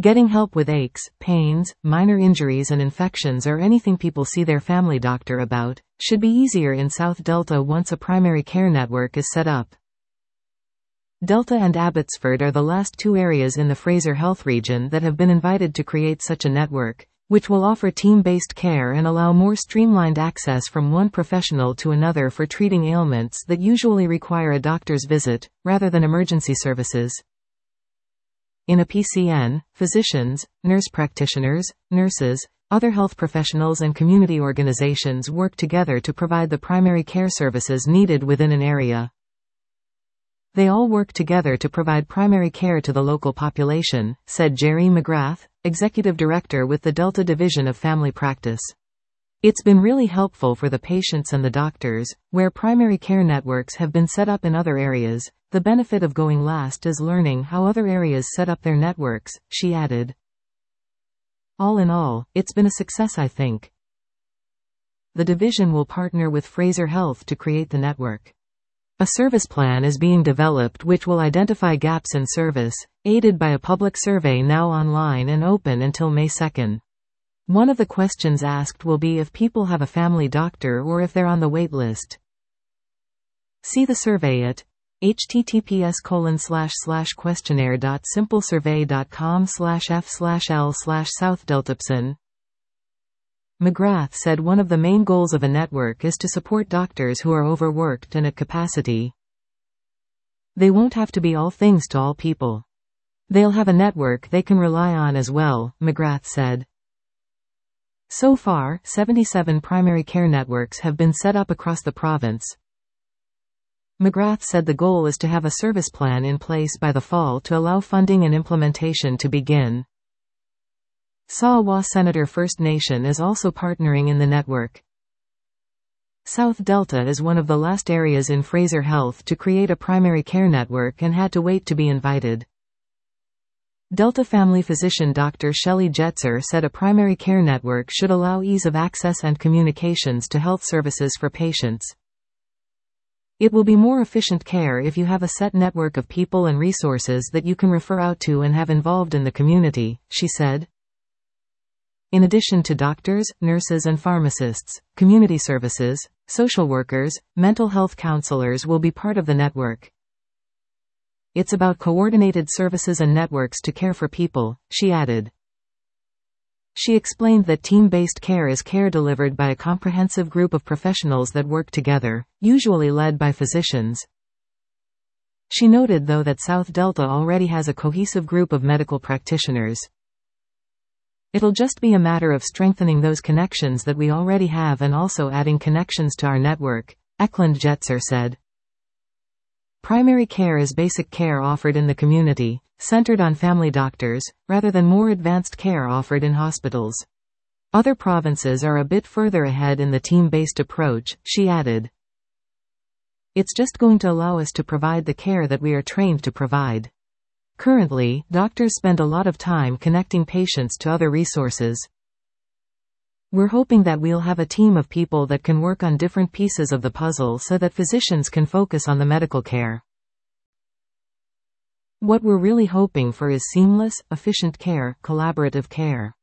Getting help with aches, pains, minor injuries and infections or anything people see their family doctor about, should be easier in South Delta once a primary care network is set up. Delta and Abbotsford are the last two areas in the Fraser Health region that have been invited to create such a network, which will offer team-based care and allow more streamlined access from one professional to another for treating ailments that usually require a doctor's visit, rather than emergency services. In a PCN, physicians, nurse practitioners, nurses, other health professionals and community organizations work together to provide the primary care services needed within an area. They all work together to provide primary care to the local population, said Jerry McGrath, Executive Director with the Delta Division of Family Practice. It's been really helpful for the patients and the doctors, where primary care networks have been set up in other areas. The benefit of going last is learning how other areas set up their networks, she added. All in all, it's been a success, I think. The division will partner with Fraser Health to create the network. A service plan is being developed which will identify gaps in service, aided by a public survey now online and open until May 2. One of the questions asked will be if people have a family doctor or if they're on the wait list. See the survey at https://questionnaire.simplesurvey.com/f/l/SouthDeltapson. McGrath said one of the main goals of a network is to support doctors who are overworked and at capacity. They won't have to be all things to all people. They'll have a network they can rely on as well, McGrath said. So far, 77 primary care networks have been set up across the province. McGrath said the goal is to have a service plan in place by the fall to allow funding and implementation to begin. Sawa Senator First Nation is also partnering in the network. South Delta is one of the last areas in Fraser Health to create a primary care network and had to wait to be invited. Delta family physician Dr. Shelley Jetzer said a primary care network should allow ease of access and communications to health services for patients. It will be more efficient care if you have a set network of people and resources that you can refer out to and have involved in the community, she said. In addition to doctors, nurses and pharmacists, community services, social workers, mental health counselors will be part of the network. It's about coordinated services and networks to care for people, she added. She explained that team-based care is care delivered by a comprehensive group of professionals that work together, usually led by physicians. She noted though that South Delta already has a cohesive group of medical practitioners. It'll just be a matter of strengthening those connections that we already have and also adding connections to our network, Eklund Jetzer said. Primary care is basic care offered in the community, centered on family doctors, rather than more advanced care offered in hospitals. Other provinces are a bit further ahead in the team-based approach, she added. It's just going to allow us to provide the care that we are trained to provide. Currently, doctors spend a lot of time connecting patients to other resources. We're hoping that we'll have a team of people that can work on different pieces of the puzzle so that physicians can focus on the medical care. What we're really hoping for is seamless, efficient care, collaborative care.